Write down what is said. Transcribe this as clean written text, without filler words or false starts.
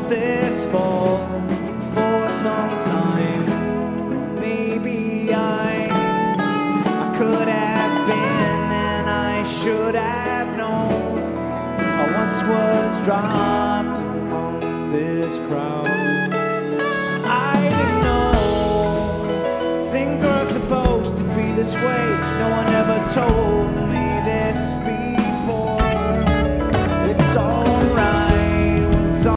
this for some time. Maybe I could have been, and I should have known. I once was dropped among this crowd. I didn't know things were supposed to be this way. No one ever told me this before. It's all